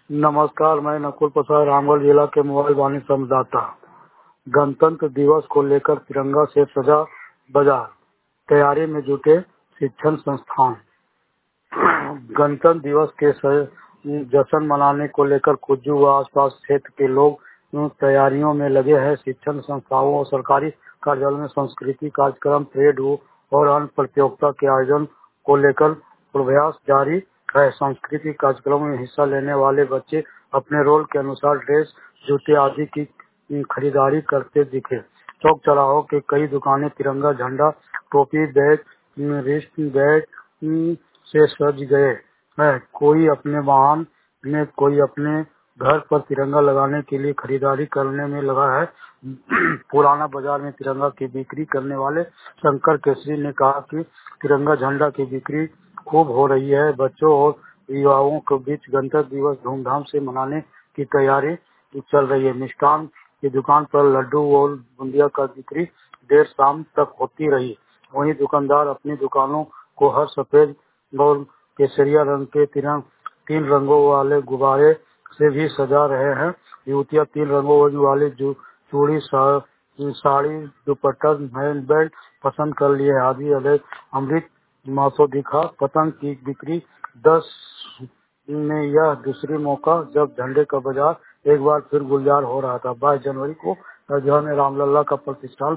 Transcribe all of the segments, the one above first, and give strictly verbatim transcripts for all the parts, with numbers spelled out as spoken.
नमस्कार, मैं नकुल प्रसाद रामगढ़ जिला के मोबाइल वाणी संवाददाता। गणतंत्र दिवस को लेकर तिरंगा से सजा बाजार, तैयारी में जुटे शिक्षण संस्थान। गणतंत्र दिवस के जश्न मनाने को लेकर कुज्जू व आसपास क्षेत्र के लोग तैयारियों में लगे हैं। शिक्षण संस्थाओं और सरकारी कार्यालयों में सांस्कृतिक कार्यक्रम, परेड और अन्य प्रतियोगिता के आयोजन को लेकर प्रयास जारी है। सांस्कृतिक कार्यक्रमों में हिस्सा लेने वाले बच्चे अपने रोल के अनुसार ड्रेस, जूते आदि की खरीदारी करते दिखे। चौक चौराहों के कई दुकानें तिरंगा झंडा, टोपी, बैग, रिस्ट बैग से सज गए हैं। कोई अपने वाहन में, कोई अपने घर पर तिरंगा लगाने के लिए खरीदारी करने में लगा है। पुराना बाजार में तिरंगा की बिक्री करने वाले शंकर केसरी ने कहा कि तिरंगा झंडा की बिक्री खूब हो रही है। बच्चों और युवाओं के बीच गणतंत्र दिवस धूमधाम से मनाने की तैयारी चल रही है। मिष्ठान की दुकान पर लड्डू और बुंदिया का बिक्री देर शाम तक होती रही। वहीं दुकानदार अपनी दुकानों को हर सफेद और केसरिया रंग के तिरंग तीन रंगों वाले गुब्बारे से भी सजा रहे हैं। युवतियां तीन रंगों वाली चूड़ी, साड़ी, दुपट्टा, हैंडबैग पसंद कर लिए। आदि अलग अमृत मासो दिखा। पतंग की बिक्री दस में यह दूसरी मौका जब झंडे का बाजार एक बार फिर गुलजार हो रहा था। बाईस जनवरी को अयोध्या में रामलला का प्रतिष्ठान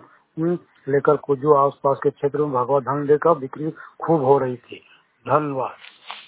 लेकर कुज्जू आसपास के क्षेत्र में भगवा झंडे का बिक्री खूब हो रही थी। धन्यवाद।